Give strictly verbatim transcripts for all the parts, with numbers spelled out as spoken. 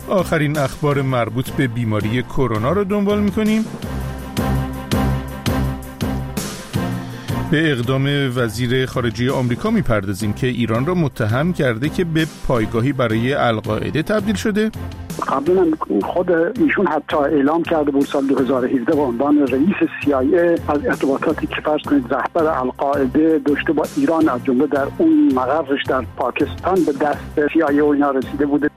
آخرین اخبار مربوط به بیماری کرونا رو دنبال می‌کنیم. به اقدام وزیر خارجه آمریکا می‌پردازیم که ایران را متهم کرده که به پایگاهی برای القاعده تبدیل شده. قبلا خود ایشون حتی اعلام کرده بود سال دو هزار و هفده به عنوان رئیس سی آی ای از ارتباطاتی که فرض کنید رهبر القاعده داشته با ایران، از جمله در اون مقرش در پاکستان به دست سی آی ای و اینا رسیده بوده.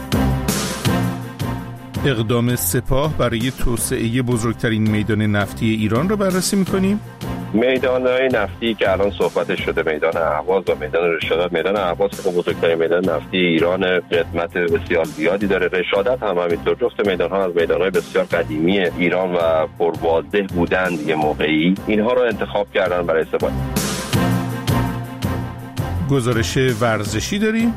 اقدام سپاه برای توسعه بزرگترین میدان نفتی ایران را بررسی می‌کنیم. میدان‌های نفتی که الان صحبتش شده، میدان اهواز و میدان رشادت. میدان اهواز که بزرگترین میدان نفتی ایران، قدمت بسیار زیادی داره. رشادت هم همینطور. جفت میدان‌ها از میدان‌های بسیار قدیمی ایران و پرواضح بودند یه موقعی. اینها رو انتخاب کردن برای استفاده. گزارش ورزشی داریم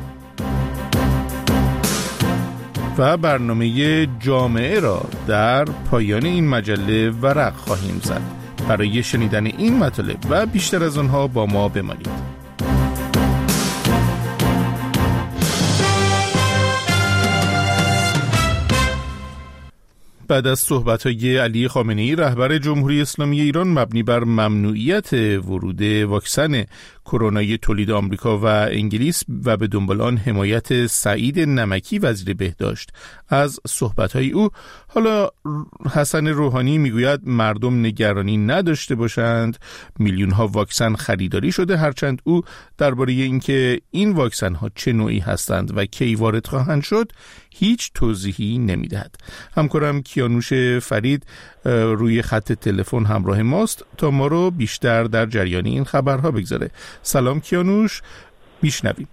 و برنامه جامعه را در پایان این مجله ورق خواهیم زد. برای شنیدن این مطالب و بیشتر از آنها با ما بمانید. بعد از صحبت‌های علی خامنه‌ای رهبر جمهوری اسلامی ایران مبنی بر ممنوعیت ورود واکسن کرونای تولید آمریکا و انگلیس و به دنبال آن حمایت سعید نمکی وزیر بهداشت از صحبت‌های او، حالا حسن روحانی میگوید مردم نگرانی نداشته باشند، میلیون‌ها واکسن خریداری شده، هرچند او درباره اینکه این واکسن‌ها چه نوعی هستند و کی وارد خواهند شد هیچ توضیحی نمیدهد. همکارم کیانوش فرید روی خط تلفن همراه ماست تا ما رو بیشتر در جریان این خبرها بگذاره. سلام کیانوش، میشنویم.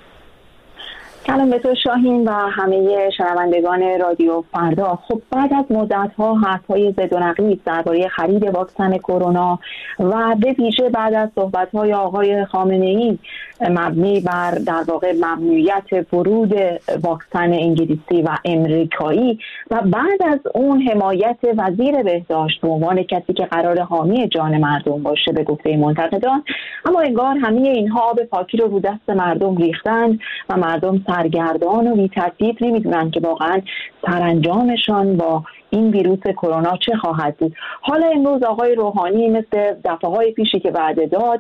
سلام به تو شاهین و همه شنوندگان رادیو فردا. خب بعد از مدت‌ها حرف‌های زد و نقیض درباره خرید واکسن کرونا و به ویژه بعد از صحبت‌های آقای خامنه‌ای مبنی بر در واقع ممنوعیت ورود واکسن انگلیسی و امریکایی و بعد از اون حمایت وزیر بهداشت به عنوان کسی که قرار حامی جان مردم باشه به گفته منتقدان، اما انگار همه اینها آب پاکی رو رو دست مردم ریختند و مردم سرگردان و بی ترتیب نمیدونن که واقعا سرانجامشان با این ویروس کرونا چه خواهد بود. حالا امروز آقای روحانی مثل دفعه‌های پیشی که وعده داد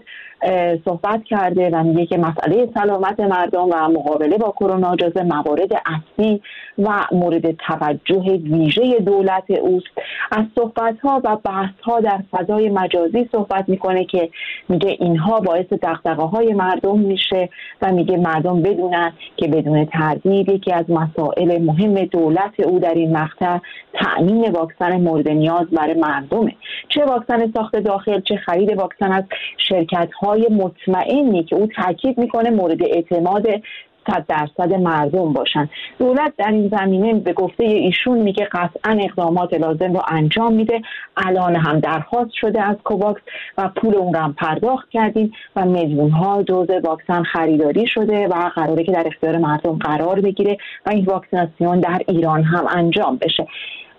صحبت کرده و میگه که مسئله سلامت مردم و مقابله با کرونا جزو موارد اصلی و مورد توجه ویژه دولت اوست. از صحبت‌ها و بحث‌ها در فضای مجازی صحبت میکنه که میگه اینها باعث دغدغه‌های مردم میشه و میگه مردم بدونن که بدون تردید یکی از مسائل مهم دولت او در این مقطع تأمین واکسن مورد نیاز برای مردمه، چه واکسن ساخت داخل چه خرید واکسن از شرکت‌های مطمئنی که او تاکید میکنه مورد اعتماد صد درصد مردم باشن. دولت در این زمینه به گفته ایشون میگه قطعا اقدامات لازم رو انجام میده. الان هم درخواست شده از کوواکس و پول اون رو هم پرداخت کردیم و میلیون ها دوز واکسن خریداری شده و قراره که در اختیار مردم قرار بگیره و این واکسیناسیون در ایران هم انجام بشه.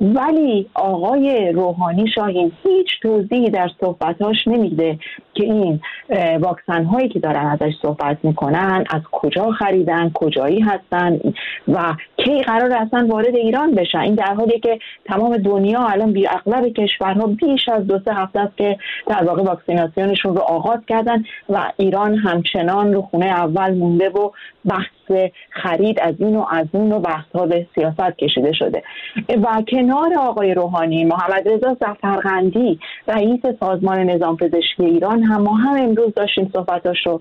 ولی آقای روحانی شاهین هیچ توضیحی در صحبتاش نمیده که این واکسن هایی که دارن ازش صحبت میکنن از کجا خریدن، کجایی هستن و کی قرار اصلا وارد ایران بشن. این در حالی که تمام دنیا الان بی اغلب کشورها بیش از دو سه هفته است که در واقع واکسیناسیونشون رو آغاز کردن و ایران همچنان رو خونه اول مونده و بحث خرید از این و از اون و بحث ها به سیاست کشیده شده. و کنار آقای روحانی محمد رضا ظفرقندی رئیس سازمان نظام پزشکی ایران هم ما هم امروز داشتیم صحبتاش رو،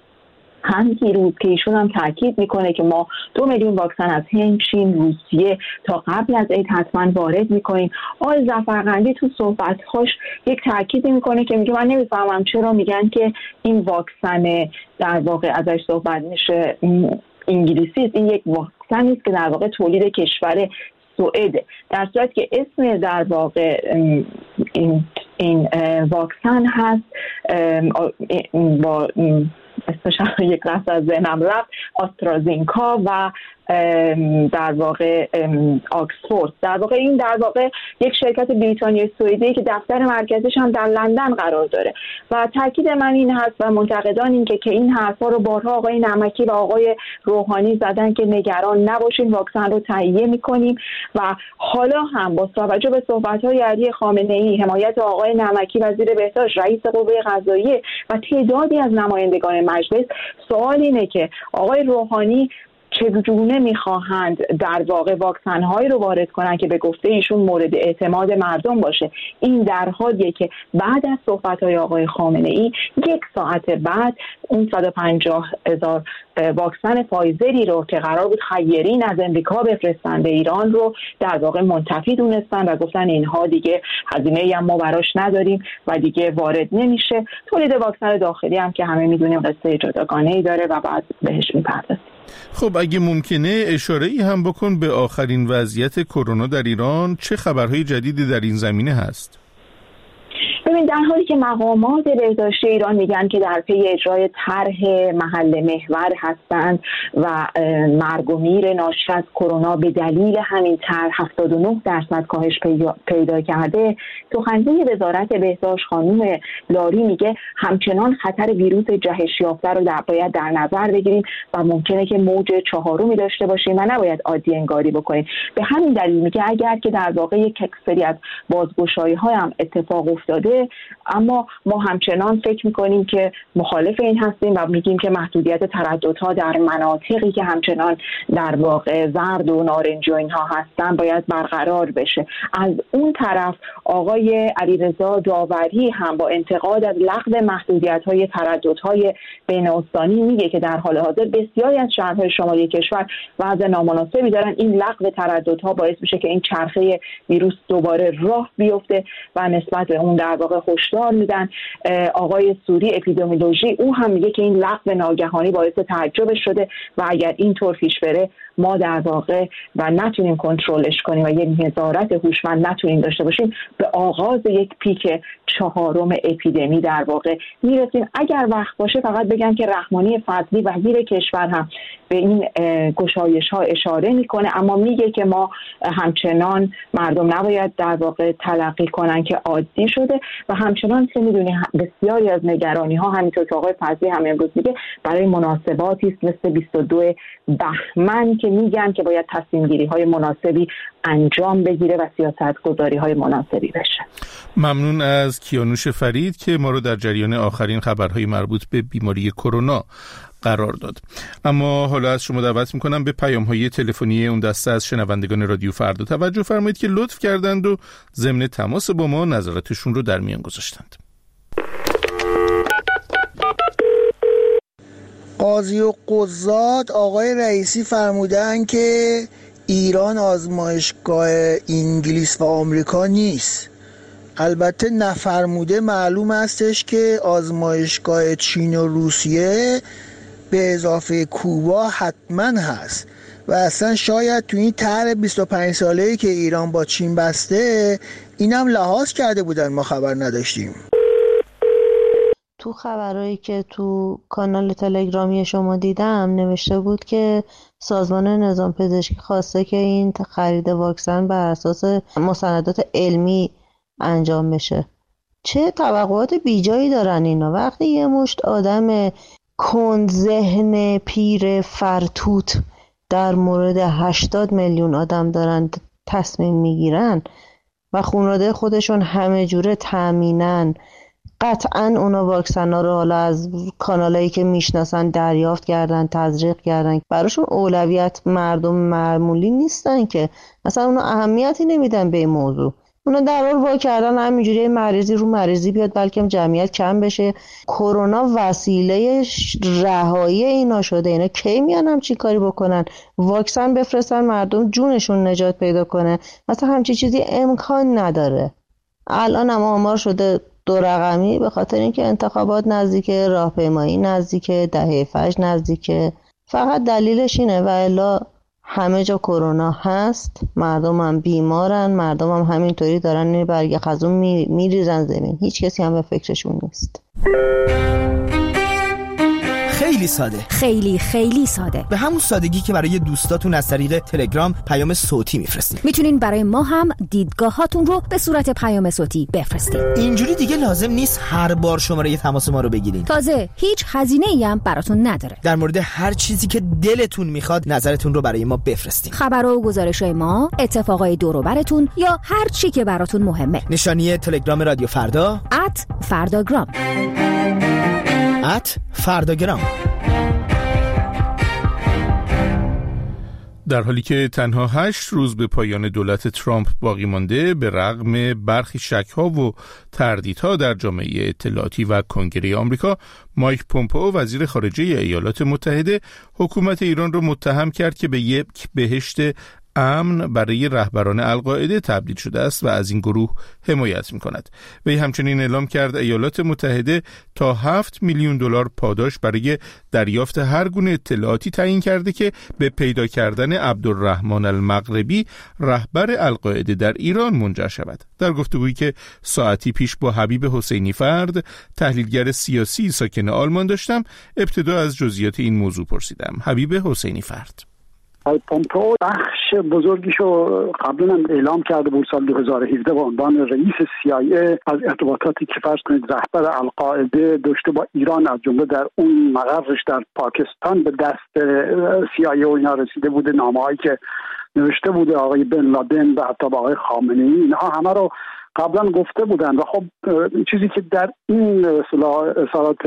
هم دیروز که ایشون هم تاکید میکنه که ما دو میلیون واکسن از هند، چین، روسیه تا قبل از عید حتما وارد میکنیم. آقای ظفرقندی تو صحبت‌هاش یک تاکید میکنه که میگه من نمیفهمم چرا میگن که این واکسن در واقع ازش صحبت میشه انگلیسی است. این یک واکسنی است که در واقع تولید کشور سوئده، در صورتی که اسم در واقع این این واکسن هست با اسمش یک لحظه از ذهنم رفت آسترازینکا و در واقع آکسفورد. در واقع این در واقع یک شرکت بریتانیایی سوئدی که دفتر مرکزش هم در لندن قرار داره و تاکید من این هست و منتقدان این که که این حرفا رو بارها آقای نمکی و آقای روحانی زدن که نگران نباشین، واکسن رو تهیه می‌کنیم و حالا هم با توجه به صحبت‌های علی خامنه‌ای، حمایت آقای نمکی وزیر بهداشت، رئیس قوه قضاییه و تعدادی از نمایندگان مجلس، سوال اینه که آقای روحانی چگونه میخواهند در واقع واکسن‌هایی رو وارد کنن که به گفته ایشون مورد اعتماد مردم باشه. این در حالیه که بعد از صحبت‌های آقای خامنه‌ای یک ساعت بعد اون صد و پنجاه هزار واکسن فایزری رو که قرار بود خیرین از امریکا بفرستن به ایران رو در واقع منتفی دونستن و گفتن اینها دیگه هزینه‌ای هم ما براش نداریم و دیگه وارد نمیشه. تولید واکسن داخلی هم که همه میدونیم قصه جداگانه‌ای داره و بعد بهش میپردازیم. خب اگه ممکنه اشاره‌ای هم بکن به آخرین وضعیت کرونا در ایران، چه خبرهای جدیدی در این زمینه هست؟ ببین، در حالی که مقامات بهداشتی ایران میگن که در پی اجرای طرح محل محور هستند و مرگ و میر ناشی از کرونا به دلیل همین طرح هفتاد و نه درصد کاهش پیدا, پیدا کرده، سخنگوی وزارت بهداشت خانم لاری میگه همچنان خطر ویروس جهش یافته رو در باید در نظر بگیریم و ممکنه که موج چهارمی داشته باشیم و نباید عادی انگاری بکنیم. به همین دلیل میگه اگر که در واقع یک سری از بازگشایی‌ها هم اتفاق افتاده، اما ما همچنان فکر میکنیم که مخالف این هستیم و میگیم که محدودیت ترددها در مناطقی که همچنان در واقع زرد و نارنجی و اینها هستن باید برقرار بشه. از اون طرف آقای علیرضا داوری هم با انتقاد از لغو محدودیت‌های ترددهای بین‌استانی میگه که در حال حاضر بسیاری از شهرهای شمالی کشور وضع نامناسبی دارن. این لغو ترددها باعث میشه که این چرخه ویروس دوباره راه بیفته و نسبت به اون در واقع هشدار میدن. آقای سوری اپیدمیولوژی او هم میگه که این لغو ناگهانی باعث تعجب شده و اگر اینطور پیش بره ما در واقع و نتونیم کنترلش کنیم و یک نظارت هوشمند نتونیم داشته باشیم به آغاز یک پیک چهارم اپیدمی در واقع میرسیم. اگر وقت باشه فقط بگم که رحمانی فضلی وزیر کشور هم به این گشایش ها اشاره میکنه، اما میگه که ما همچنان مردم نباید در واقع تلقی کنن که عادی شده و همچنان که میدونی بسیاری از نگرانی ها همینطور که آقای فضلی هم امروز میگه برای مناسباتی است مثل بیست و دو بهمن که میگن که باید تصمیم گیری های مناسبی انجام بگیره و سیاست گذاری های مناسبی بشه. ممنون از کیانوش فرید که ما رو در جریان آخرین خبرهای مربوط به بیماری کرونا قرار داد. اما حالا از شما دعوت میکنم به پیام‌های تلفنی اون دسته از شنوندگان رادیو فردا توجه فرمایید که لطف کردند و ضمن تماس با ما نظراتشون رو در میان گذاشتند. قاضی و قضات آقای رئیسی فرمودن که ایران آزمایشگاه انگلیس و آمریکا نیست. البته نفرموده معلوم استش که آزمایشگاه چین و روسیه به اضافه کوبا حتما هست و اصلا شاید تو این طرح بیست و پنج ساله‌ای که ایران با چین بسته اینم لحاظ کرده بودن ما خبر نداشتیم. تو خبرهایی که تو کانال تلگرامی شما دیدم نوشته بود که سازمان نظام پزشکی خواسته که این خرید واکسن بر اساس مستندات علمی انجام بشه. چه توقعات بیجایی دارن اینا وقتی یه مشت آدم کند ذهن پیر فرتوت در مورد هشتاد میلیون آدم دارن تصمیم میگیرن و خانواده خودشون همه جوره تامینن. قطعا اونا واکسن ها رو حالا از کانالایی که میشناسن دریافت کردن، تزریق کردن. براشون اولویت مردم معمولی نیستن که مثلا اونا اهمیتی نمیدن به این موضوع. اونا در حال وا کردن همینجوری مریضی رو مریضی بیاد بلکه جمعیت کم بشه. کرونا وسیله رهایی اینا شده. اینا کی میان هم چی کاری بکنن؟ واکسن بفرستن مردم جونشون نجات پیدا کنه. مثلا همچی چیزی امکان نداره. الان هم آمار شده دو رقمی به خاطر اینکه انتخابات نزدیکه، راهپیمایی نزدیکه، دهه فجر نزدیکه. فقط دلیلش اینه و الا همه جا کرونا هست، مردم هم بیمارن، مردم هم همینطوری دارن این برگ خزون می، میریزن زمین. هیچ کسی هم به فکرشون نیست. خیلی ساده. خیلی خیلی ساده. به همون سادگی که برای دوستاتون از طریق تلگرام پیام صوتی میفرستید. میتونین برای ما هم دیدگاهاتون رو به صورت پیام صوتی بفرستید. اینجوری دیگه لازم نیست هر بار شماره تماس ما رو بگیرین. تازه هیچ هزینه‌ای هم براتون نداره. در مورد هر چیزی که دلتون میخواد نظرتون رو برای ما بفرستین. خبرها و گزارش‌های ما، اتفاقای دور و براتون یا هر چی که براتون مهمه. نشانی تلگرام رادیو فردا ات فرداگرام ات فرداگرام. در حالی که تنها هشت روز به پایان دولت ترامپ باقی مانده، به رغم برخی شک‌ها و تردیدها در جامعه اطلاعاتی و کنگره آمریکا، مایک پومپئو وزیر خارجه ایالات متحده حکومت ایران را متهم کرد که به یک بهشت امن برای رهبران القاعده تبدیل شده است و از این گروه حمایت می‌کند. وی همچنین اعلام کرد ایالات متحده تا هفت میلیون دلار پاداش برای دریافت هر گونه اطلاعاتی تعیین کرده که به پیدا کردن عبدالرحمن المغربی رهبر القاعده در ایران منجر شود. در گفتگویی که ساعتی پیش با حبیب حسینی فرد، تحلیلگر سیاسی ساکن آلمان داشتم، ابتدا از جزئیات این موضوع پرسیدم. حبیب حسینی فرد: پومپئو بخش بزرگیشو قبلا هم اعلام کرده بود سال دو هزار و هفده به عنوان رئیس سی آی ای از ارتباطاتی که فرض کنید رهبر القاعده داشته با ایران، از جمله در اون مقرش در پاکستان به دست سی آی ای و اینا رسیده بوده، نامه‌هایی که نوشته بوده آقای بن لادن و حتی با آقای خامنه‌ای، اینها همه رو قبلا گفته بودن. و خب چیزی که در این اصالات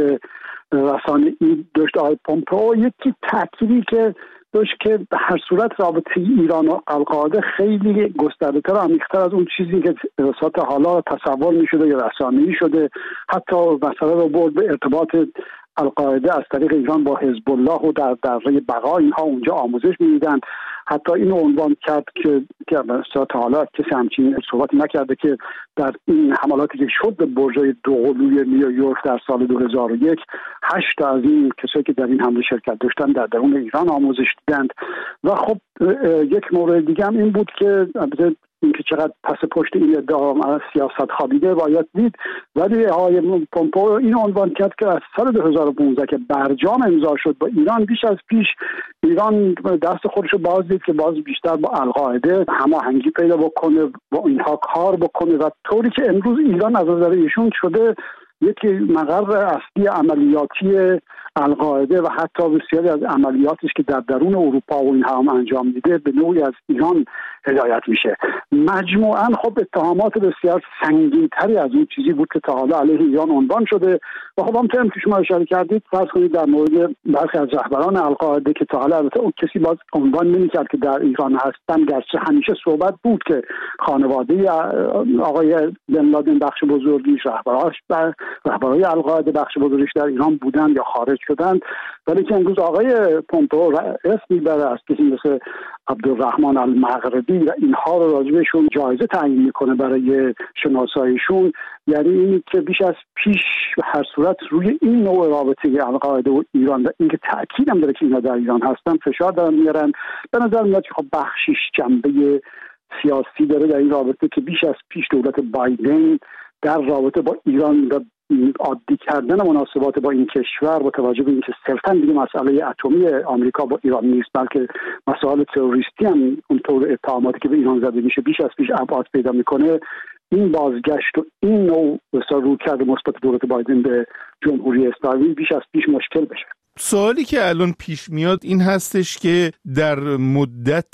رسانه‌ای داشت آقای پومپئو، یکی تأکیدی که داشت که به هر صورت رابطه ایران و القاعده خیلی گسترده‌تر و عمیق‌تر از اون چیزی که تا حالا تصور می‌شده یا رسانه‌ای شده. حتی مثلا رو برد به ارتباط القاعده از طریق ایران با حزب الله و در دره بقا، اینها اونجا آموزش می‌دیدن. حتی اینو عنوان کرد که که تا حالا کسی همچین صحبتی نکرده که در این حملاتی که شد به برج‌های دوقلوی نیویورک در سال دو هزار و یک، هشت تا از این کسایی که در این حمله شرکت داشتن در درون ایران آموزش دیدند. و خب یک مورد دیگه هم این بود که اینکه چقدر پس پشت این ادعا سیاست خوابیده باید دید، ولی آقای پومپئو این عنوان کرد که از سال دو هزار و پانزده که برجام امضا شد با ایران، بیش از پیش ایران دست خودش رو باز دید که باز بیشتر با القاعده هماهنگی پیدا بکنه، با اینها کار بکنه و طوری که امروز ایران از نظر ایشون شده یکی مقر اصلی عملیاتی القاعده و حتی بسیاری از عملیاتش که در درون اروپا و این هم انجام میده به نوعی از ایران هدایت میشه. مجموعاً خب اتهامات بسیار سنگین‌تری از اون چیزی بود که تا حالا علیه ایران عنوان شده. و خب همونطور که شما اشاره کردید، فرض کنید در مورد برخی از رهبران القاعده که تا حالا البته اون کسی باز عنوان نمی‌کرد که در ایران هستن، گرچه همیشه صحبت بود که خانواده آقای بن لادن بخش بزرگیش، رهبراش و رهبرای القاعده بخش بزرگیش در ایران بودن یا خارج شدند، ولی که امروز آقای پومپئو اسم میبره از کسی مثل عبدالرحمن المغربی و اینها رو راجبشون جایزه تعیین میکنه برای شناساییشون. یعنی این که بیش از پیش به هر صورت روی این نوع رابطه القاعده و ایران و اینکه تأکید هم داره که اینا در ایران هستن فشار دارن میارن. به نظر میاد که خب بخشش جنبه سیاسی داره در این رابطه که بیش از پیش دولت بایدن در رابطه با ایران و عادی کردن مناسبات با این کشور با توجه به اینکه صرفاً دیگه مسئله اتمی آمریکا با ایران نیست، بلکه مسائل تروریستی هم اونطور اتهاماتی که به ایران زده میشه بیش از پیش ابعاد پیدا میکنه. این بازگشت و این نوع بسیار رویکرد مثبت دولت بایدن به جمهوری اسلامی بیش از پیش مشکل بشه. سوالی که الان پیش میاد این هستش که در مدت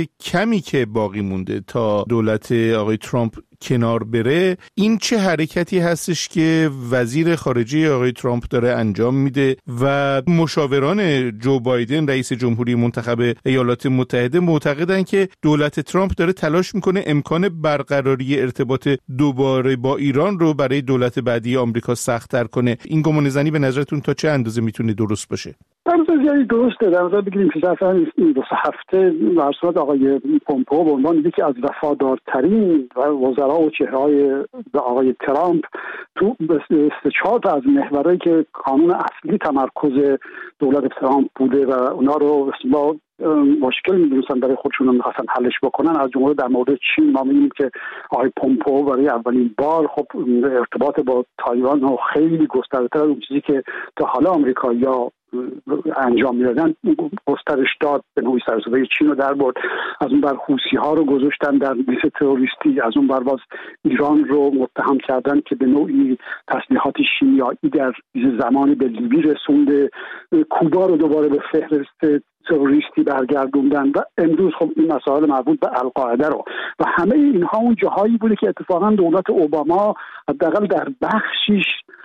کمی که باقی مونده تا دولت آقای ترامپ کنار بره، این چه حرکتی هستش که وزیر خارجه آقای ترامپ داره انجام میده و مشاوران جو بایدن رئیس جمهوری منتخب ایالات متحده معتقدن که دولت ترامپ داره تلاش میکنه امکان برقراری ارتباط دوباره با ایران رو برای دولت بعدی آمریکا سخت‌تر کنه. این گمانه‌زنی به نظرتون تا چه اندازه میتونه درست باشه؟ در نظر درسته. در نظر بگیریم که ظرف این دو سه هفته برصورت آقای پومپئو به عنوان یکی از وفادارترین و وزرا و چهره‌های آقای ترامپ تو سه چهار تا از محورایی که قانون اصلی تمرکز دولت ترامپ بوده و اونا رو با مشکل می‌دونستن برای خودشون رو می‌خواستن حلش بکنن، از جمله در مورد چین ما می‌بینیم که آقای پومپئو برای اولین بار خب ارتباط با تایوان رو خیلی گسترده‌تر از اون چیزی که تا حالا آمریکایی‌ها انجام میدادن گسترش داد، به نوعی سر و صدای چین رو در برد. از اون بر حوثی ها رو گذاشتن در لیست تروریستی، از اون بر باز ایران رو متهم کردن که به نوعی تسلیحات شیمیایی در زمانی به لیبی رسونده، کوبا رو دوباره به فهرست تروریستی برگردوندن و امروز خب این مسائل مربوط به القاعده رو و همه اینها اون جاهایی بوده که اتفاقا دولت اوباما حداقل در بخشیش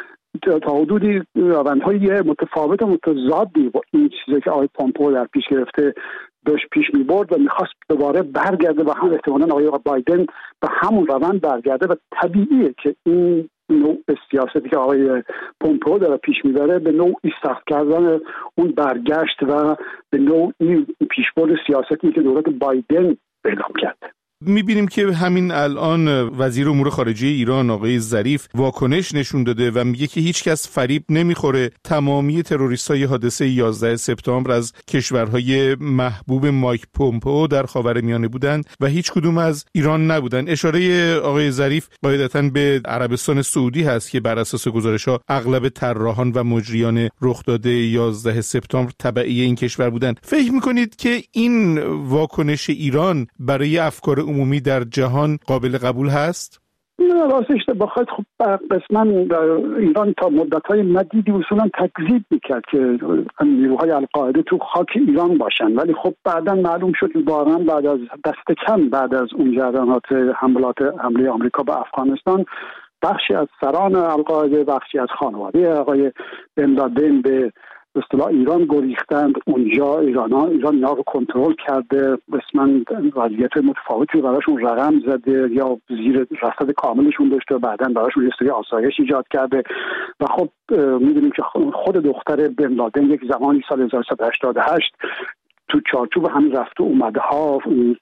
تا حدودی روندهای متفاوت و متضادی با این چیزی که آقای پامپئو در پیش گرفته داشت پیش می برد و میخواست دوباره برگرده و هم احتمالاً آقای بایدن به همون روند برگرده و طبیعیه که این نوع سیاستی که آقای پامپئو داره پیش میبره به نوعی سخت کردن اون برگشت و به نوعی پیشبرد سیاستی که دولت بایدن اعلام کرده. میبینیم که همین الان وزیر امور خارجه ایران آقای ظریف واکنش نشون داده و میگه که هیچ کس فریب نمیخوره. تمامی تروریستای حادثه یازده سپتامبر از کشورهای محبوب مایک پومپئو در خاورمیانه بودند و هیچ کدوم از ایران نبودن. اشاره آقای ظریف قاعدتاً به عربستان سعودی هست که بر اساس گزارش‌ها اغلب طراحان و مجریان رخداده یازده سپتامبر تبعی این کشور بودند. فکر میکنید که این واکنش ایران برای افکار عمومی در جهان قابل قبول هست؟ نه راستش بخواید خب قسما ایران تا مدت‌های مدیدی اصولا تکذیب میکرد که نیروهای القاعده تو خاک ایران باشن، ولی خب بعداً معلوم شد که واقعا بعد از دست کم بعد از اون جریانات حملات حمله آمریکا به افغانستان بخشی از سران القاعده، بخشی از خانواده آقای بن لادن به به اصطلاح ایران گریختند. اونجا ایران ایران اینا رو کنترل کرده، قسما وضعیت متفاوتی براشون رقم زده یا زیر رصد کاملشون داشته و بعداً براشون یه سری آسایش ایجاد کرده و خب می‌دونیم که خود دختر بن لادن یک زمانی سال هزار و سیصد و هشتاد و هشت تو چارچوب همین رفت و اومده ها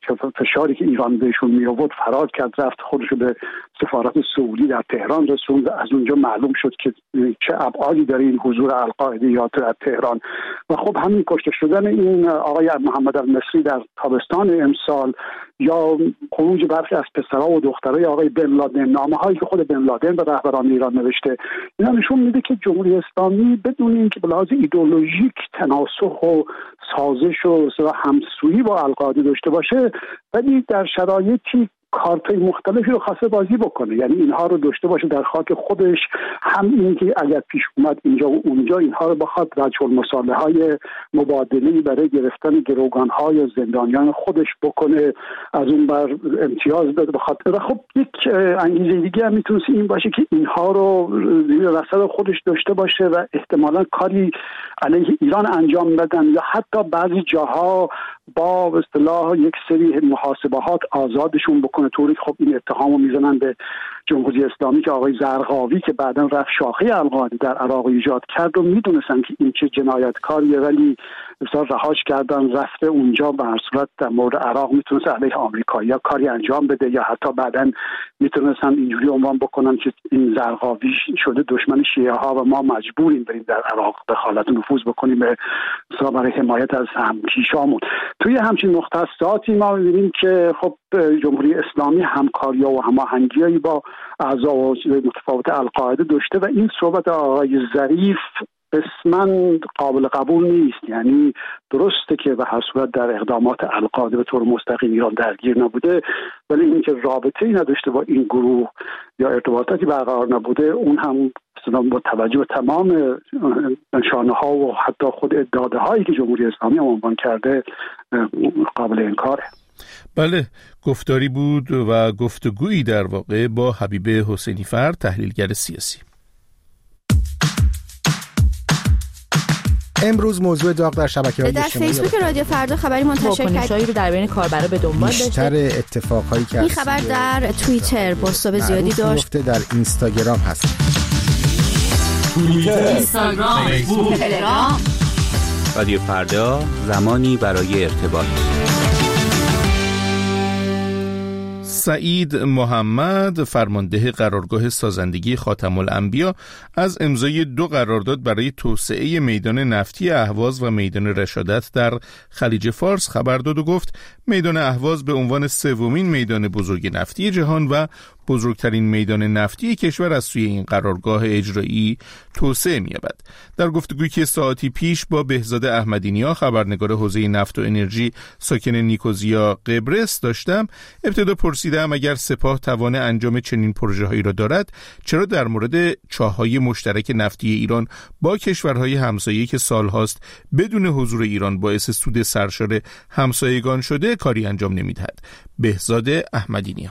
فشاری که ایران بهشون می آورد فرار کرد، رفت خودش به سفارت سعودی در تهران رسوند و از اونجا معلوم شد که چه ابعادی داره این حضور القاعدیات در تهران و خب همین کشته شدن این آقای محمد المصری در تابستان امسال یا خروج برخی از پسرها و دخترای آقای بن لادن، نامه‌هایی که خود بن لادن به رهبران ایران نوشته، اینا نشون میده که جمهوری اسلامی بدون اینکه به لحاظ ایدئولوژیک تناسخ و سازش و همسویی با القاعده داشته باشه، ولی در شرایطی کارتای مختلفی رو خاصه بازی بکنه، یعنی اینها رو داشته باشه در خاک خودش، هم این که اگر پیش اومد اینجا و اونجا اینها رو بخواد وجه المصالحه های مبادله‌ای برای گرفتن گروگان‌ها یا زندانیان خودش بکنه، از اون بر امتیاز بده بخواد. و خب یک انگیزه دیگه هم میتونه این باشه که اینها رو زیر رصد خودش داشته باشه و احتمالاً کاری علیه ایران انجام بدن یا حتی بعضی جاها با به اصطلاح یک سری محاسبات آزادشون بکنه، طوری که خب این اتهامو میزنن به جمهوری اسلامی که آقای زرقاوی که بعداً رفت شاخه القاعده در عراق ایجاد کرد و میدونستن که این چه جنایتکاریه ولی بسیار رهاش کردن، رفته اونجا به هر صورت در مورد عراق میتونست علیه آمریکایی‌ها کاری انجام بده یا حتی بعداً میتونستن اینجوری عنوان بکنن که این زرقاوی شده دشمن شیعه ها و ما مجبوریم بریم در عراق دخالت و نفوذ بکنیم به برای حمایت از همکیشامون. توی همچین مختصاتی ما می‌بینیم که خب جمهوری اسلامی همکاری‌ها و هماهنگی‌هایی با اعضا و متفاوت القاعده داشته و این صحبت آقای ظریف قسماً قابل قبول نیست. یعنی درسته که به هر صورت در اقدامات القاعده به طور مستقیم ایران درگیر نبوده، ولی اینکه رابطه‌ای نداشته با این گروه یا ارتباطاتی برقرار نبوده اون هم با توجه به تمام نشانه‌ها و حتی خود ادعاهایی که جمهوری اسلامی عنوان کرده قابل انکاره. بله، گفتاری بود و گفتگویی در واقع با حبیب حسینی فرد، تحلیلگر سیاسی. امروز موضوع داغ در شبکه‌های اجتماعی در فیسبوک رادیو فردا خبری منتشر کرد رو در بین کاربرا به دنبال داشته. بیشتر اتفاقایی که این خبر در توییتر باستاب زیادی داشت، در اینستاگرام هست، توییتر، اینستاگرام، فیسبوک، تلگرام. رادیو فردا، زمانی برای ارتباط. سعید محمد، فرمانده قرارگاه سازندگی خاتم الانبیا، از امضای دو قرارداد برای توسعه میدان نفتی اهواز و میدان رشادت در خلیج فارس خبر داد و گفت میدان اهواز به عنوان سومین میدان بزرگ نفتی جهان و بزرگترین میدان نفتی کشور از سوی این قرارگاه اجرایی توسعه می‌یابد. در گفتگویی که ساعتی پیش با بهزاد احمدی‌نیا خبرنگار حوزه نفت و انرژی ساکن نیکوزیا قبرس داشتم، ابتدا پرسیدم اگر سپاه توان انجام چنین پروژه‌هایی را دارد، چرا در مورد چاه‌های مشترک نفتی ایران با کشورهای همسایه‌ای که سال‌هاست بدون حضور ایران باعث سود سرشار همسایگان شده کاری انجام نمی‌دهد. بهزاد احمدی‌نیا: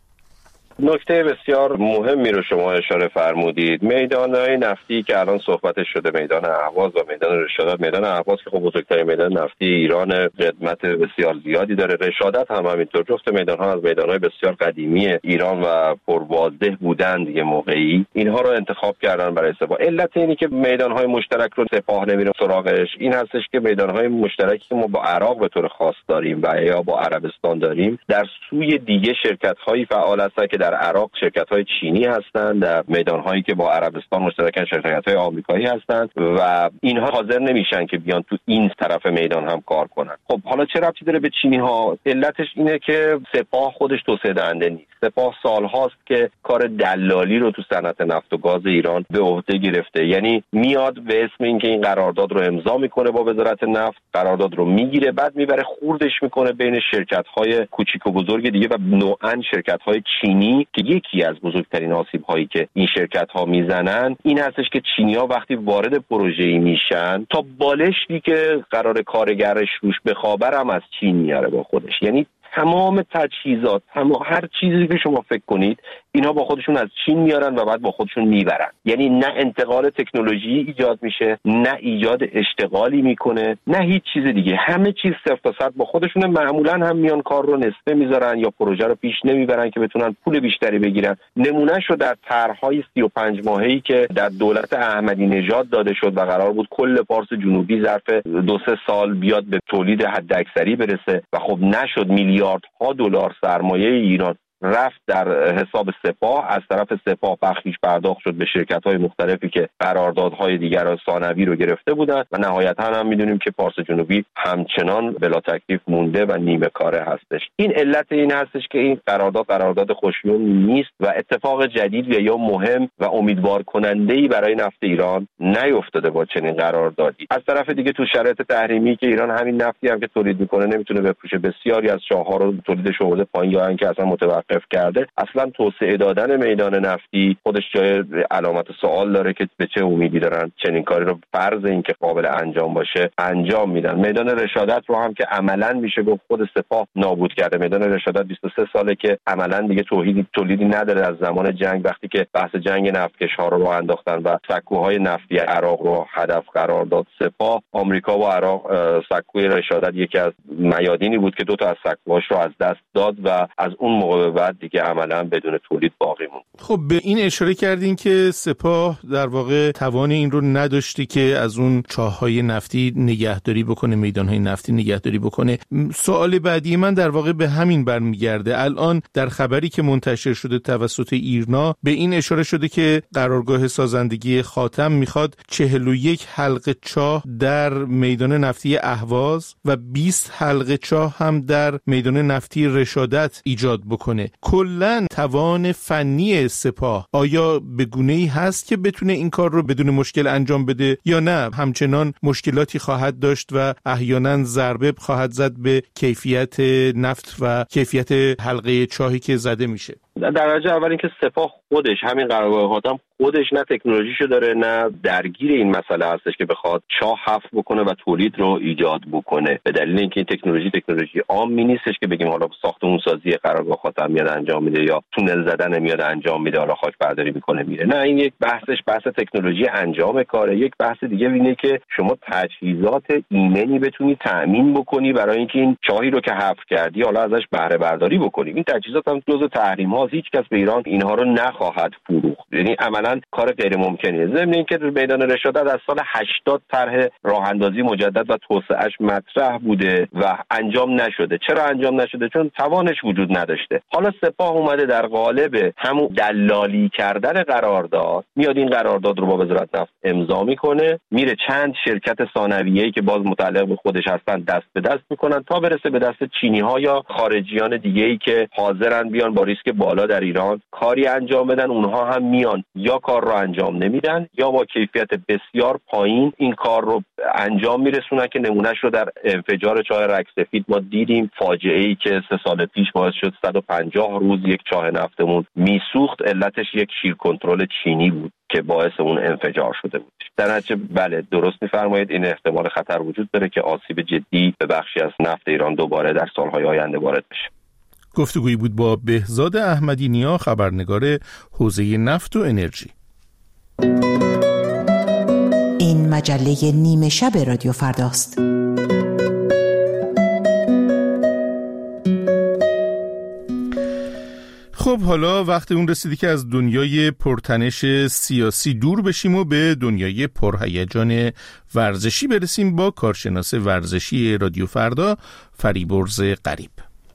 نکته بسیار مهمی رو شما اشاره فرمودید. میدان‌های نفتی که الان صحبتش شده، میدان اهواز و میدان رشادت. میدان اهواز که خب بزرگترین میدان نفتی ایران، قدمت بسیار زیادی داره. رشادت هم همینطور. جفت میدان‌ها از میدان‌های بسیار قدیمی ایران و پرواضح بودند دیگه موقعی. اینها رو انتخاب کردن برای سپاه. علت اینی که میدان‌های مشترک رو سپاه نمیره سراغش این هستش که میدان‌های مشترکی که ما با عراق به طور خاص داریم و یا با عربستان داریم، در سوی دیگه شرکت‌هایی فعال هستن که در عراق شرکت‌های چینی هستند، در میدان‌هایی که با عربستان مشترکن شرکت‌های آمریکایی هستند و اینها حاضر نمیشن که بیان تو این طرف میدان هم کار کنن. خب حالا چه ربطی داره به چینی‌ها؟ علتش اینه که سپاه خودش توسعه دهنده نیست. سپاه سال‌هاست که کار دلالی رو تو صنعت نفت و گاز ایران به عهده گرفته. یعنی میاد به اسم اینکه این قرارداد رو امضا میکنه با وزارت نفت، قرارداد رو میگیره، بعد میبره خوردش میکنه بین شرکت‌های کوچیک و بزرگ دیگه و نوعاً شرکت‌های چینی که یکی از بزرگترین آسیب‌هایی که این شرکت‌ها میزنن این هستش که چینی‌ها وقتی وارد پروژه‌ای میشن تا بالشتی که قرار کارگرش روش بخوابرم از چین میاره با خودش. یعنی تمام تجهیزات، تمام هر چیزی که شما فکر کنید اینا با خودشون از چین میارن و بعد با خودشون میبرن. یعنی نه انتقال تکنولوژی ایجاد میشه، نه ایجاد اشتغالی میکنه، نه هیچ چیز دیگه. همه چیز صفر تا صد با خودشونه. معمولا هم میان کار رو نصفه میذارن یا پروژه رو پیش نمیبرن که بتونن پول بیشتری بگیرن. نمونهشو در طرحهای سی و پنج ماهه‌ای که در دولت احمدی نژاد داده شد و قرار بود کل پارس جنوبی ظرف دو سه سال بیاد به تولید حداکثری برسه و خب نشد. میلیاردها دلار سرمایه ایران رفت در حساب سپاه، از طرف سپاه بخشیش پرداخت شد به شرکت‌های مختلفی که قراردادهای دیگر ثانوی رو گرفته بودند و نهایتاً هم می‌دونیم که پارس جنوبی همچنان بلا تکلیف مونده و نیمه کاره هستش. این علت این هستش که این قرارداد قرارداد خوشیون نیست و اتفاق جدید یا مهم و امیدوار کننده‌ای برای نفت ایران نیفتاده با چنین قراردادی. از طرف دیگه تو شرایط تحریمی که ایران همین نفتی هم که تولید می‌کنه نمی‌تونه بفروشه، بسیاری از چاه‌ها رو تولیدش آورده پایین یا اینکه اصلا متوقف کرده. اصلا توسعه دادن میدان نفتی خودش جای علامت سوال داره که به چه امیدی دارن چنین کاری رو فرض این که قابل انجام باشه انجام میدن. میدان رشادت رو هم که عملاً میشه گفت خود سپاه نابود کرده. میدان رشادت بیست و سه ساله که عملاً دیگه تولیدی تولیدی نداره از زمان جنگ، وقتی که بحث جنگ نفتکش‌ها رو راه انداختن و سکوهای نفتی عراق رو هدف قرار داد سپاه. آمریکا و عراق سکوی رشادت یکی از میادینی بود که دو تا از سکوهاش رو از دست داد و از اون موقع بعد دیگه عملاً بدون تولید باقی موند. خب به این اشاره کردین که سپاه در واقع توان این رو نداشتی که از اون چاه‌های نفتی نگهداری بکنه، میدان‌های نفتی نگهداری بکنه. سوال بعدی من در واقع به همین برمیگرده. الان در خبری که منتشر شده توسط ایرنا به این اشاره شده که قرارگاه سازندگی خاتم میخواد چهل و یک حلقه چاه در میدان نفتی اهواز و بیست حلقه چاه هم در میدان نفتی رشادت ایجاد بکنه. کلاً توان فنی سپاه آیا به گونه‌ای هست که بتونه این کار رو بدون مشکل انجام بده یا نه همچنان مشکلاتی خواهد داشت و احیانا ضربه خواهد زد به کیفیت نفت و کیفیت حلقه چاهی که زده میشه؟ در درجه اول اینکه سپاه خودش همین قرارگاه خاتم خودش نه تکنولوژیشو داره نه درگیر این مسئله هستش که بخواد چاه حفر بکنه و تولید رو ایجاد بکنه، به دلیل اینکه این تکنولوژی تکنولوژی عامی نیستش که بگیم حالا ساختمون سازی قرارگاه خاتم میاد انجام میده یا تونل زدن میاد انجام میده حالا خاک برداری میکنه میره. نه، این یک بحثش بحث تکنولوژی انجام کاره. یک بحث دیگه اینه که شما تجهیزات ایمنی بتونی تأمین بکنی برای اینکه این چاهی رو که حفر کردی حالا ازش بهره برداری بکنی. این تجهیزات هم جزء تحریم ها، هیچ کس به ایران اینها رو نخواهد فروخت. یعنی عملاً کار غیر ممکنیه. ضمن اینکه میدان رشادت از سال هشتاد طرح راه اندازی مجدد و توسعه‌اش مطرح بوده و انجام نشده. چرا انجام نشده؟ چون توانش وجود نداشته. حالا سپاه اومده در قالب همون دلالی کردن قرارداد میاد این قرارداد رو با وزارت نفت امضا میکنه، میره چند شرکت ثانویه‌ای که باز متعلق به خودش هستن دست به دست میکنن تا برسه به دست چینی‌ها یا خارجیان دیگه‌ای که حاضرن بیان با ریسک بالا در ایران کاری انجام بدن، اونها هم میان یا کار رو انجام نمیدن یا با کیفیت بسیار پایین این کار رو انجام میرسونن که نمونهش رو در انفجار چاه رگسفید ما دیدیم. فاجعه ای که سه سال پیش باعث شد صد و پنجاه روز یک چاه نفتمون میسوخت، علتش یک شیر کنترل چینی بود که باعث اون انفجار شده بود. در نتیجه بله درست میفرمایید، این احتمال خطر وجود داره که آسیب جدی به بخشی از نفت ایران دوباره در سالهای آینده وارد بشه. گفتگویی بود با بهزاد احمدی نیا، خبرنگار حوزه نفت و انرژی. این مجله نیمه شب رادیو فرداست. خب حالا وقت اون رسیدی که از دنیای پرتنش سیاسی دور بشیم و به دنیای پرهیجان ورزشی برسیم با کارشناس ورزشی رادیو فردا فریبرز غریب.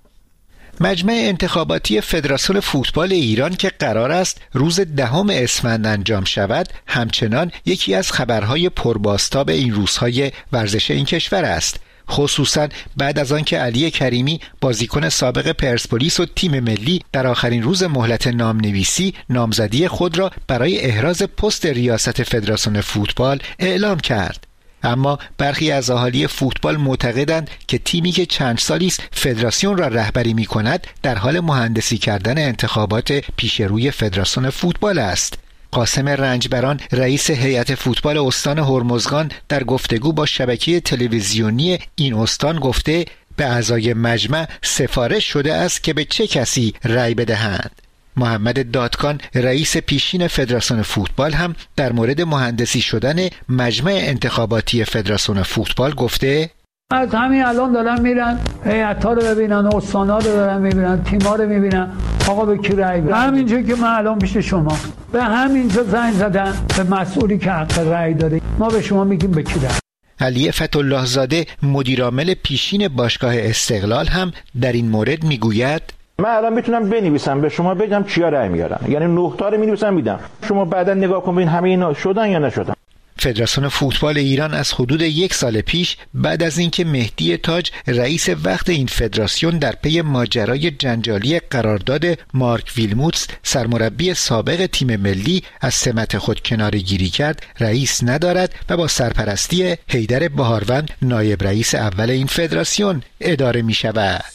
مجمع انتخاباتی فدراسیون فوتبال ایران که قرار است روز دهم اسفند انجام شود، همچنان یکی از خبرهای پربازتاب این روزهای ورزش این کشور است. خصوصا بعد از آنکه علی کریمی بازیکن سابق پرسپولیس و تیم ملی در آخرین روز مهلت نامنویسی نامزدی خود را برای احراز پست ریاست فدراسیون فوتبال اعلام کرد. اما برخی از اهالی فوتبال معتقدند که تیمی که چند سالی است فدراسیون را رهبری می‌کند در حال مهندسی کردن انتخابات پیش روی فدراسیون فوتبال است. قاسم رنجبران رئیس هیئت فوتبال استان هرمزگان در گفتگو با شبکه تلویزیونی این استان گفته به اعضای مجمع سفارش شده است که به چه کسی رأی بدهند. محمد دادکان رئیس پیشین فدراسیون فوتبال هم در مورد مهندسی شدن مجمع انتخاباتی فدراسیون فوتبال گفته از همین الان دارن میرن هیئت‌ها رو ببینن، استانا رو دارن میبینن، تیم‌ها رو میبینن، آقا به کی رأی بدن. همینجا که من الان پیش شما به همینجا زنگ زدن به مسئولی که حق رأی داره، ما به شما میگیم به کی رأی. علی فتح‌الله زاده مدیرعامل پیشین باشگاه استقلال هم در این مورد میگوید من الان میتونم بنویسم به شما بگم کیا رأی میارن، یعنی نه تا رو مینویسم میدم، شما بعدا نگاه کن ببین همه اینا شدن یا نشدن. فدراسیون فوتبال ایران از حدود یک سال پیش بعد از اینکه مهدی تاج رئیس وقت این فدراسیون در پی ماجرای جنجالی قرارداد مارک ویلموتس سرمربی سابق تیم ملی از سمت خود کناره‌گیری کرد، رئیس ندارد و با سرپرستی حیدر بهاروند نایب رئیس اول این فدراسیون اداره می شود.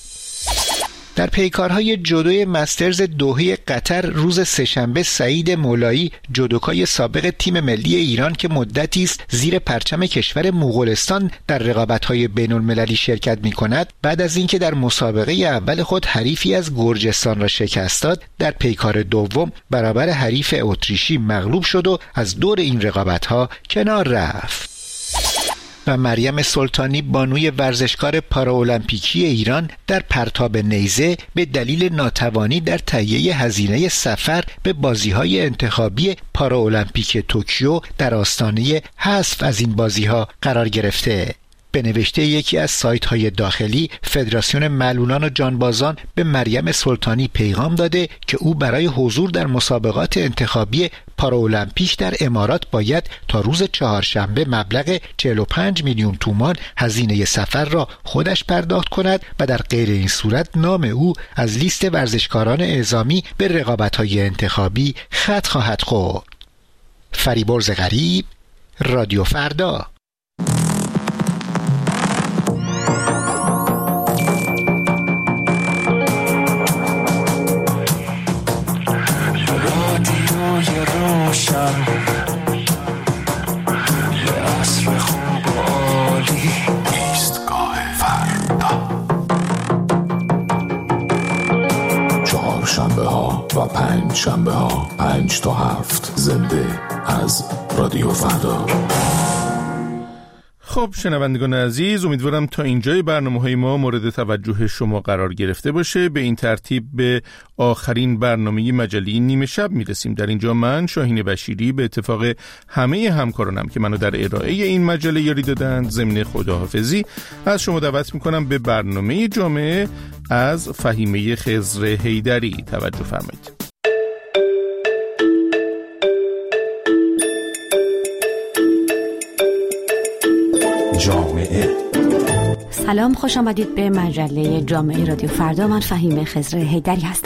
در پیکارهای جودوی مسترز دوحه قطر روز سه‌شنبه سعید مولایی جودوکای سابق تیم ملی ایران که مدتی است زیر پرچم کشور مغولستان در رقابت‌های بین‌المللی شرکت می‌کند، بعد از اینکه در مسابقه اول خود حریفی از گرجستان را شکست داد، در پیکار دوم برابر حریف اتریشی مغلوب شد و از دور این رقابت‌ها کنار رفت. و مریم سلطانی بانوی ورزشکار پاراولمپیکی ایران در پرتاب نیزه به دلیل ناتوانی در تهیه هزینه سفر به بازی‌های انتخابی پاراولمپیک توکیو در آستانه حذف از این بازی‌ها قرار گرفته. به نوشته یکی از سایت‌های داخلی، فدراسیون معلولان و جانبازان به مریم سلطانی پیغام داده که او برای حضور در مسابقات انتخابی پاراولمپیک در امارات باید تا روز چهارشنبه مبلغ چهل و پنج میلیون تومان هزینه سفر را خودش پرداخت کند و در غیر این صورت نام او از لیست ورزشکاران اعزامی به رقابت‌های انتخابی خط خواهد خورد. فریبرز غریب، رادیو فردا. یه عصر خوب و عالی، ایستگاه فردا، چهار شنبه ها و پنج شنبه ها پنج تا هفت زنده از رادیو فردا. خب شنوندگان عزیز، امیدوارم تا اینجای برنامه‌های ما مورد توجه شما قرار گرفته باشه. به این ترتیب به آخرین برنامه مجله نیمه شب میرسیم. در اینجا من شاهین بشیری به اتفاق همه همکارانم که منو در ارائه این مجله یاری دادند ضمن خداحافظی از شما دعوت میکنم به برنامه جامعه از فهیمه خضر حیدری توجه فرمایید. جامعه. سلام، خوش آمدید به مجله جامعه رادیو فردا. من فهیمه خضر حیدری هستم.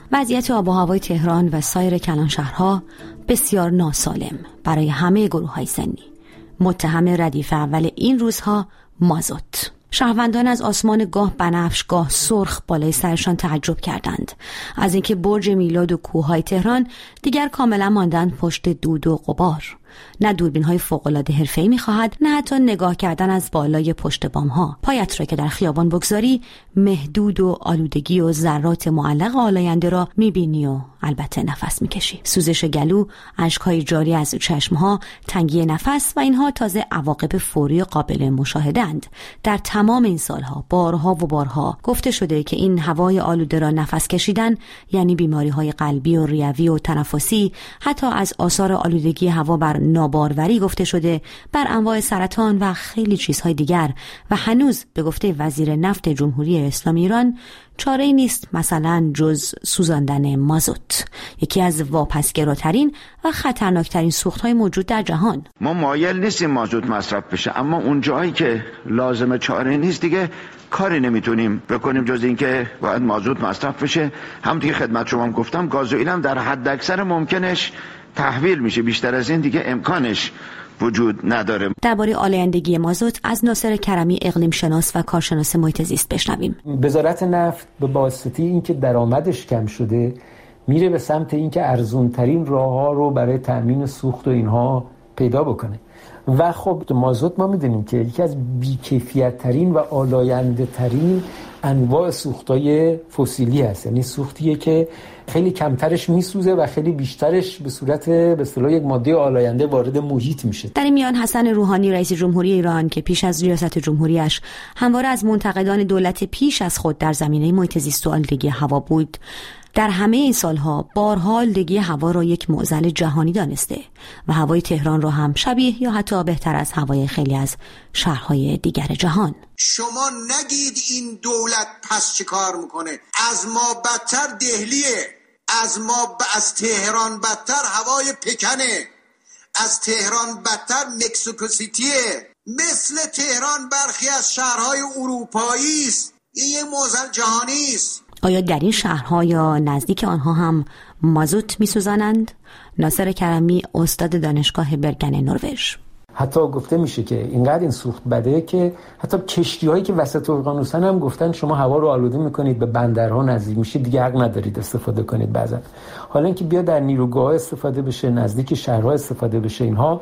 وضعیت آب و هوای تهران و سایر کلانشهرها بسیار ناسالم برای همه گروه‌های سنی. متهم ردیف اول این روزها مازوت. شهروندان از آسمان گاه بنفش گاه سرخ بالای سرشان تعجب کردند از اینکه برج میلاد و کوههای تهران دیگر کاملا ماندند پشت دود و غبار. نه دوربین‌های فوق‌العاده حرفه‌ای می‌خواهد، نه حتی نگاه کردن از بالای پشت بام‌ها. پایت را که در خیابان بگذاری محدود و آلودگی و ذرات معلق آلاینده را می‌بینی و البته نفس می‌کشی. سوزش گلو، اشک‌های جاری از چشم‌ها، تنگی نفس و اینها تازه عواقب فوری قابل مشاهده‌اند. در تمام این سالها بارها و بارها گفته شده که این هوای آلوده را نفس کشیدن یعنی بیماری‌های قلبی و ریوی و تنفسی. حتی از آثار آلودگی هوا بر ناباروری گفته شده، بر انواع سرطان و خیلی چیزهای دیگر. و هنوز به گفته وزیر نفت جمهوری اسلامی ایران چاره‌ای نیست مثلا جز سوزاندن مازوت، یکی از واپسگراترین و خطرناکترین سوخت‌های موجود در جهان. ما مایل نیستیم مازوت مصرف بشه، اما اون جایی که لازمه چاره نیست دیگه کاری نمیتونیم بکنیم جز اینکه باید مازوت مصرف بشه. هم دیگه خدمت شما هم گفتم گازوئیل هم در حد اکثر ممکنش تحویل میشه، بیشتر از این دیگه امکانش وجود نداره. درباره آلایندگی مازوت از ناصر کرمی اقلیم شناس و کارشناس محیط زیست بشنویم. وزارت نفت به واسطه اینکه درآمدش کم شده میره به سمت اینکه ارزون ترین راه‌ها رو برای تامین سوخت و اینها پیدا بکنه. و خب مازوت ما میدونیم که یکی از بی‌کیفیت ترین و آلاینده ترین انواع سوختای فسیلی هست، یعنی سوختیه که خیلی کمترش میسوزه و خیلی بیشترش به صورت به اصطلاح یک ماده آلاینده وارد محیط میشه. در این میان حسن روحانی رئیس جمهوری ایران که پیش از ریاست جمهوریش همواره از منتقدان دولت پیش از خود در زمینه محیط زیست و آلودگی هوا بود، در همه این سالها بارها آلودگی هوا را یک معضل جهانی دانسته و هوای تهران را هم شبیه یا حتی بهتر از هوای خیلی از شهرهای دیگر جهان. شما نگید این دولت پس چه کار میکنه، از ما بدتر دهلیه، از ما ب... از تهران بدتر هوای پکنه، از تهران بدتر مکسیکو سیتیه، مثل تهران برخی از شهرهای اروپایی است. این یه معضل جهانی است. آیا در این شهرها یا نزدیک آنها هم مازوت می‌سوزانند؟ ناصر کرمی استاد دانشگاه برگن نروژ. حتی گفته میشه که اینقدر این سوخت بده که حتی کشتی‌هایی که وسط اقیانوسن هم گفتن شما هوا رو آلوده می‌کنید، به بندرها نزدیک میشید، دیگه حق ندارید استفاده کنید بعضا. حالا اینکه بیا در نیروگاه استفاده بشه، نزدیک شهرها استفاده بشه، اینها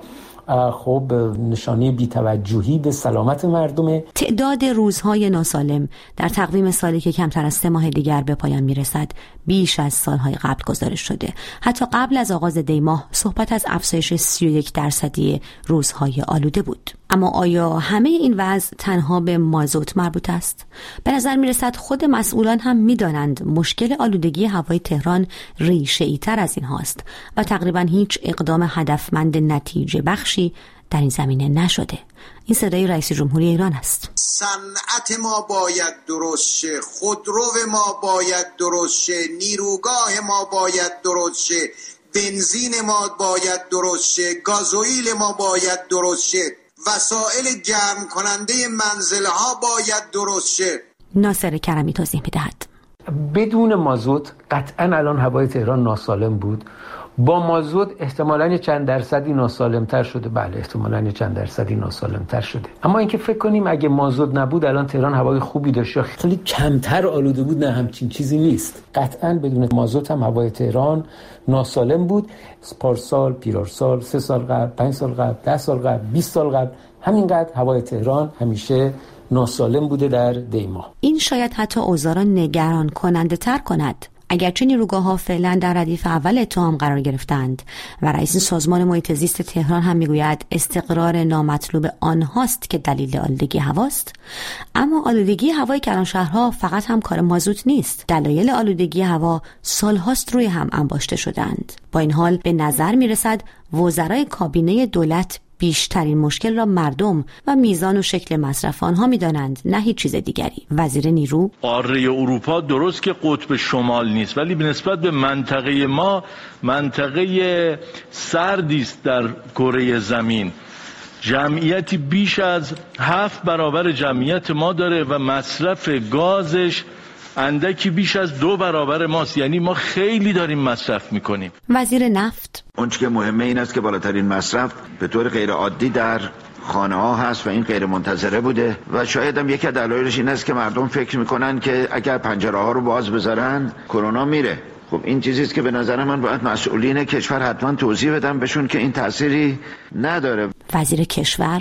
خب نشانه بی‌توجهی به سلامت مردمه. تعداد روزهای ناسالم در تقویم سالی که کمتر از سه ماه دیگر به پایان میرسد بیش از سالهای قبل گزارش شده. حتی قبل از آغاز دی ماه صحبت از افزایش سی و یک درصدی روزهای آلوده بود. اما آیا همه این وضع تنها به مازوت مربوط است؟ به نظر میرسد خود مسئولان هم میدانند مشکل آلودگی هوای تهران ریشه‌ای تر از این هاست و تقریبا هیچ اقدام هدفمند نتیجه بخشی در این زمینه نشده. این صدای رئیس جمهوری ایران است. صنعت ما باید درست شه، خودرو ما باید درست شه، نیروگاه ما باید درست شه، بنزین ما باید درست شه، گازوئیل ما باید درست شه، وسایل گرم کننده منزل ها باید درست شه. ناصر کرمی توضیح می‌دهد. بدون مازوت قطعاً الان هوای تهران ناسالم بود. با مازوت احتمالاً چند درصدی ناسالم‌تر شده. بله احتمالاً چند درصدی ناسالم‌تر شده. اما اینکه فکر کنیم اگه مازوت نبود الان تهران هوای خوبی داشت یا خیلی کمتر آلوده بود، نه همچین چیزی نیست. قطعاً بدون مازوت هم هوای تهران ناسالم بود. پارسال، پیرارسال، سه سال قبل، پنج سال قبل، ده سال قبل، بیست سال قبل همینقدر هوای تهران همیشه ناسالم بوده در دی ماه. این شاید حتی اوضاع را نگران کننده تر کند. اگرچه نیروگاه‌ها فعلا در ردیف اول اتهام قرار گرفتند و رئیس سازمان محیط زیست تهران هم میگوید استقرار نامطلوب آنهاست که دلیل آلودگی هواست، اما آلودگی هوای کلانشهرها فقط هم کار مازوت نیست. دلایل آلودگی هوا سالهاست روی هم انباشته شدند. با این حال به نظر میرسد وزرای کابینه دولت بیشترین مشکل را مردم و میزان و شکل مصرف آنها می‌دانند، نه هیچ چیز دیگری. وزیر نیرو: قاره اروپا درست که قطب شمال نیست، ولی به نسبت به منطقه ما منطقه سردی است در کره زمین. جمعیتی بیش از هفت برابر جمعیت ما داره و مصرف گازش اندکی بیش از دو برابر ماست، یعنی ما خیلی داریم مصرف میکنیم. وزیر نفت: اون چیزی که مهمه این است که بالاترین مصرف به طور غیر عادی در خانه ها هست و این غیر منتظره بوده و شاید هم یکی از دلایلش این است که مردم فکر میکنن که اگر پنجره ها رو باز بذارن کرونا میره. خب این چیزی است که به نظر من باید مسئولین کشور حتما توضیح بدن بهشون که این تأثیری نداره. وزیر کشور: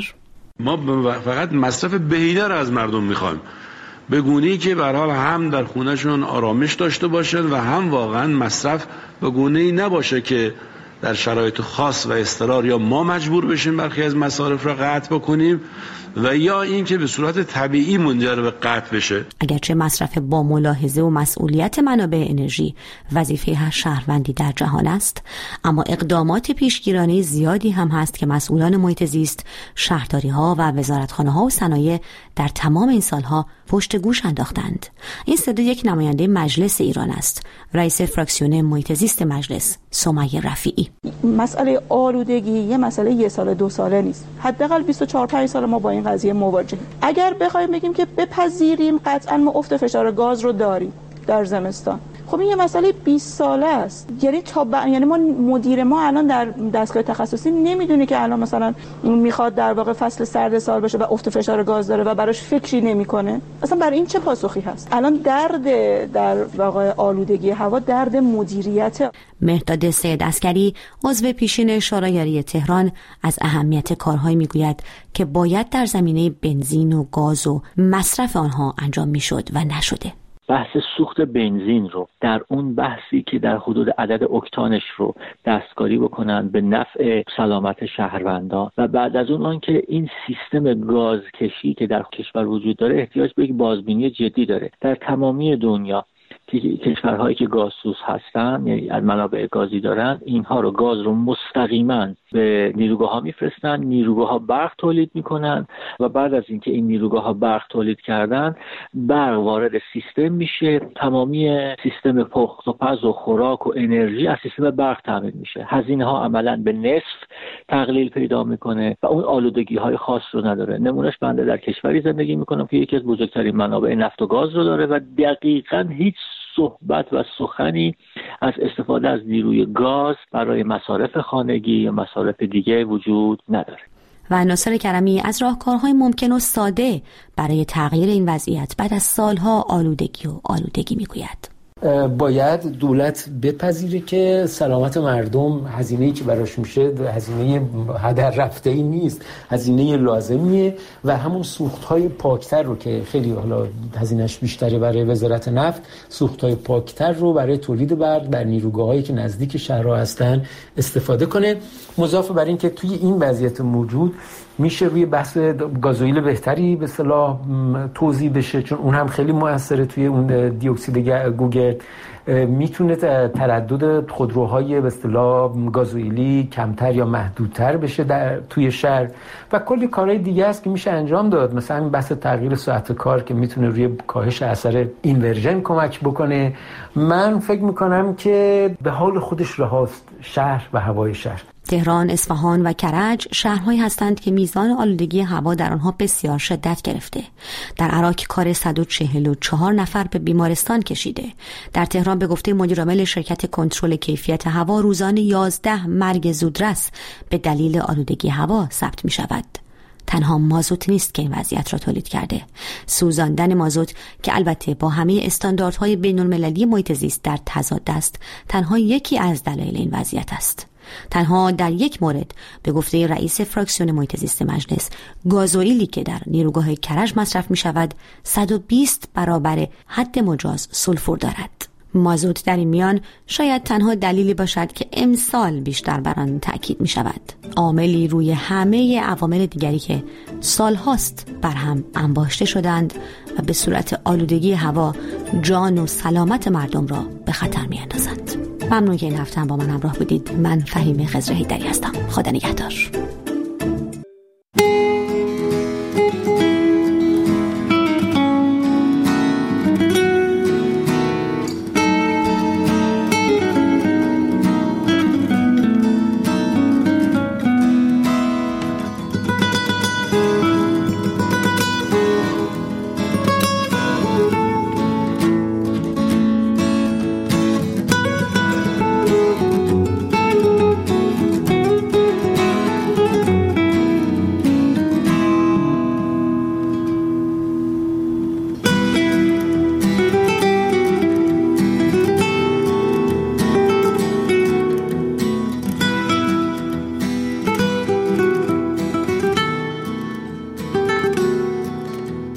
ما فقط مصرف بهینه رو از مردم میخوایم، به گونه‌ای که به هر حال هم در خونهشون آرامش داشته باشن و هم واقعا مصرف به گونه‌ای نباشه که در شرایط خاص و اضطرار یا ما مجبور بشیم برخی از مصارف را قطع بکنیم و یا این که به صورت طبیعی منجر به قطع بشه. اگرچه مصرف با ملاحظه و مسئولیت منابع انرژی وظیفه هر شهروندی در جهان است، اما اقدامات پیشگیرانه زیادی هم هست که مسئولان محیط زیست، شهرداری‌ها و وزارتخانه‌ها و صنایع در تمام این سالها پشت گوش انداختند. این صدا یک نماینده مجلس ایران است، رئیس فراکسیون محیط زیست مجلس، سمیه رفیعی. مسئله آلودگی یه مسئله یه سال دو ساله نیست، حداقل بیست و چهار پنج سال ما با این قضیه مواجهیم. اگر بخوایم بگیم که بپذیریم، قطعا ما افت فشار گاز رو داریم در زمستان. خب این یه مسئله بیست ساله است، یعنی تا ب... یعنی ما مدیر ما الان در دستگاه تخصصی نمیدونه که الان مثلا میخواد در واقع فصل سرد سال باشه و افت فشار گاز داره و براش فکری نمیکنه. اصلا برای این چه پاسخی هست؟ الان درد در واقع آلودگی هوا درد مدیریت. مهرداد سید عسکری، عضو پیشین شورای تهران، از اهمیت کارهایی میگوید که باید در زمینه بنزین و گاز و مصرف آنها انجام میشد و نشده. بحث سوخت بنزین رو در اون بحثی که در حدود عدد اکتانش رو دستکاری بکنن به نفع سلامت شهروندان و بعد از اون آنکه این سیستم گازکشی که در کشور وجود داره احتیاج به یک بازبینی جدی داره. در تمامی دنیا کشورهایی که گازسوز هستن، یعنی از منابع گازی دارن، اینها رو گاز رو مستقیما به نیروگاه ها میفرستن، نیروگاه ها برق تولید میکنن و بعد از اینکه این نیروگاه ها برق تولید کردن، برق وارد سیستم میشه، تمامی سیستم پخت و پز و خوراک و انرژی از سیستم برق تامین میشه. هزینه ها عملاً به نصف تقلیل پیدا میکنه و اون آلودگی های خاص رو نداره. نمونهش بنده در کشوری زندگی میکنم که یکی از بزرگترین منابع نفت و گاز رو داره و دقیقاً هیچ صحبت و سخنی از استفاده از نیروی گاز برای مصارف خانگی یا مصارف دیگه وجود نداره. و ناصر کرمی از راهکارهای ممکن و ساده برای تغییر این وضعیت بعد از سالها آلودگی و آلودگی میگوید. باید دولت بپذیره که سلامت مردم هزینه‌ای که براش میشه هزینه هدر رفته‌ای نیست، هزینه لازمیه و همون سوخت‌های پاکتر رو که خیلی حالا هزینه‌اش بیشتره برای وزارت نفت، سوخت‌های پاکتر رو برای تولید برق در نیروگاه‌هایی که نزدیک شهرها هستن استفاده کنه. مضاف بر این که توی این وضعیت موجود میشه روی بحث گازوئیل بهتری به اصطلاح توزیع بشه، چون اون هم خیلی موثره توی اون دی اکسید گوگرد. میتونه تردد خودروهای به اصطلاح گازوئیلی کمتر یا محدودتر بشه در توی شهر و کلی کارهای دیگه است که میشه انجام داد، مثلا این بحث تغییر ساعت کار که میتونه روی کاهش اثر اینورژن کمک بکنه. من فکر میکنم که به حال خودش رهاست شهر و هوای شهر. تهران، اصفهان و کرج شهرهایی هستند که میزان آلودگی هوا در آنها بسیار شدت گرفته. در عراق کار صد و چهل و چهار نفر به بیمارستان کشیده. در تهران به گفته مدیرعامل شرکت کنترل کیفیت هوا روزانه یازده مرگ زودرس به دلیل آلودگی هوا ثبت می شود. تنها مازوت نیست که این وضعیت را تولید کرده. سوزاندن مازوت که البته با همه استانداردهای بین‌المللی محیط زیست در تضاد است، تنها یکی از دلایل این وضعیت است. تنها در یک مورد به گفته رئیس فراکسیون محیط زیست مجلس، گازوئیلی که در نیروگاه کرج مصرف می شود صد و بیست برابر حد مجاز سولفور دارد. مازوت در این میان شاید تنها دلیلی باشد که امسال بیشتر بر آن تأکید می شود. عاملی روی همه عوامل دیگری که سالهاست بر هم انباشته شدند و به صورت آلودگی هوا جان و سلامت مردم را به خطر می اندازند. ممنون که این هفته هم با من همراه بودید. من فهیمه خضر حیدری هستم. خدا نگهدار.